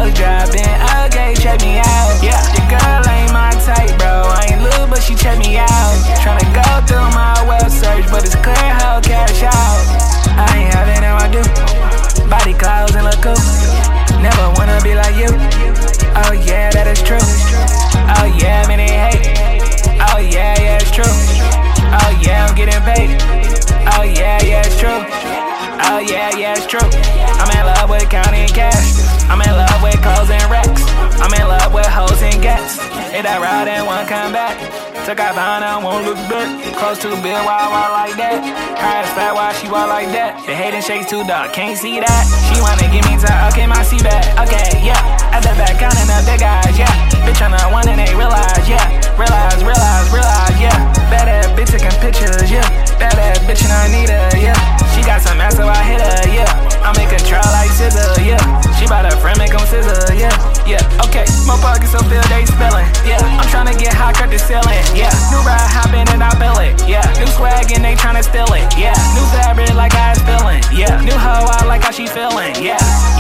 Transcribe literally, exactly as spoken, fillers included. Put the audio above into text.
hoes dropping, okay, check me out. Yeah, your girl ain't my type, bro. I ain't little, but she check me out. Tryna go through my web search, but it's clear how cash out. I ain't having how I do. Body clouds and look cool. Never wanna be like you. Oh yeah, that is true. Oh yeah, man, they hate. Oh yeah, yeah, it's true. Oh yeah, I'm getting paid. Oh yeah, yeah, it's true. Oh yeah, yeah, it's true. I'm in love with counting cash. I'm in love with clothes and racks. I'm in love with hoes and gats. Hit that ride and one come back. Took out behind, I won't look back. Close to the bill, why I walk like that? Her ass fat, why she walk like that? The head and shakes too dark, can't see that. She wanna give me time, okay, my seat back. Okay, yeah, at the back, counting up the guys, yeah. Bitch on the one and they realize, yeah. Realize, realize, realize, yeah. Bad ass bitch taking pictures, yeah. Bad ass bitch and I need her, yeah. She got some ass, so I hit her, yeah. I make a trial like scissor, yeah. She bout her friend, make them scissor, yeah. Yeah, okay, my pockets so feel they spillin', yeah. I'm tryna get high, cut the ceiling, yeah. New ride hopping and I feel it, yeah. New swag and they tryna steal it, yeah. New fabric like I was feeling, yeah. New hoe, I like how she feeling, yeah.